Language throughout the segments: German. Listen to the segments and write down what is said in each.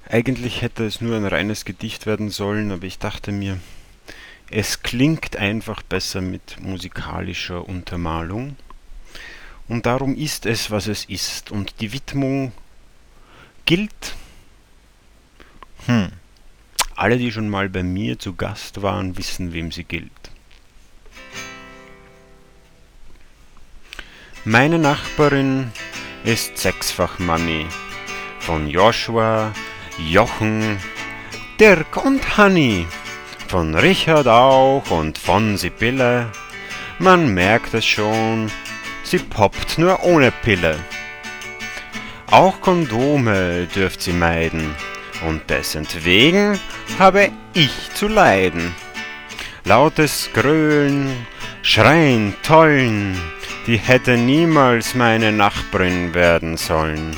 Eigentlich hätte es nur ein reines Gedicht werden sollen, aber ich dachte mir, es klingt einfach besser mit musikalischer Untermalung. Und darum ist es, was es ist. Und die Widmung gilt. Hm. Alle, die schon mal bei mir zu Gast waren, wissen, wem sie gilt. Meine Nachbarin ist sechsfach Mami von Joshua, Jochen, Dirk und Hanni, von Richard auch und von Sibylle. Man merkt es schon, sie poppt nur ohne Pille. Auch Kondome dürft sie meiden, und dessentwegen habe ich zu leiden. Lautes Grölen, Schreien, Tollen, die hätte niemals meine Nachbarin werden sollen.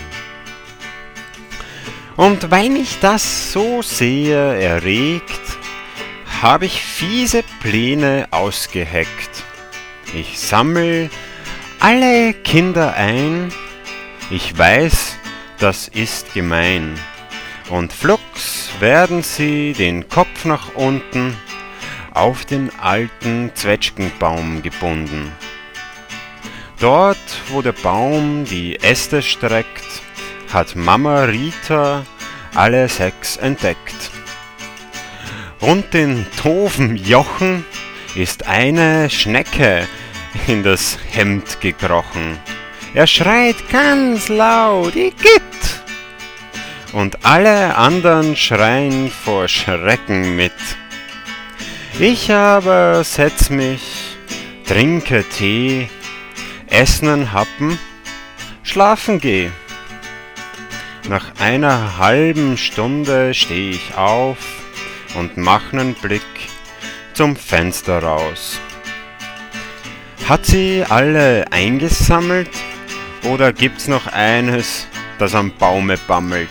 Und weil mich das so sehr erregt, habe ich fiese Pläne ausgeheckt. Ich sammel alle Kinder ein, ich weiß, das ist gemein. Und flugs werden sie den Kopf nach unten auf den alten Zwetschgenbaum gebunden. Dort, wo der Baum die Äste streckt, hat Mama Rita alle 6 entdeckt. Und den doofen Jochen ist eine Schnecke in das Hemd gekrochen. Er schreit ganz laut, Igitt! Und alle anderen schreien vor Schrecken mit. Ich aber setz mich, trinke Tee, ess 'nen Happen, schlafen geh. Nach einer halben Stunde steh ich auf und mach 'nen Blick zum Fenster raus. Hat sie alle eingesammelt oder gibt's noch eines, das am Baume bammelt?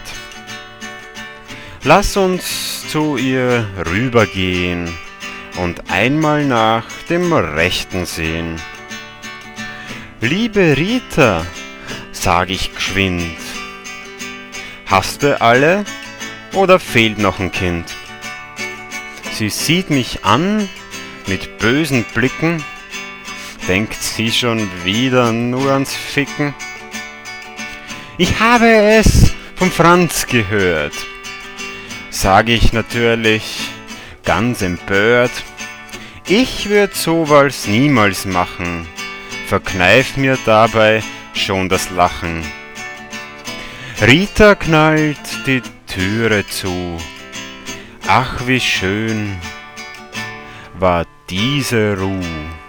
Lass uns zu ihr rübergehen und einmal nach dem Rechten sehen. Liebe Rita, sag ich geschwind, hast du alle oder fehlt noch ein Kind? Sie sieht mich an mit bösen Blicken, denkt sie schon wieder nur ans Ficken? Ich habe es vom Franz gehört, sag ich natürlich ganz empört. Ich würd sowas niemals machen, verkneif mir dabei schon das Lachen. Rita knallt die Türe zu. Ach, wie schön war diese Ruh'.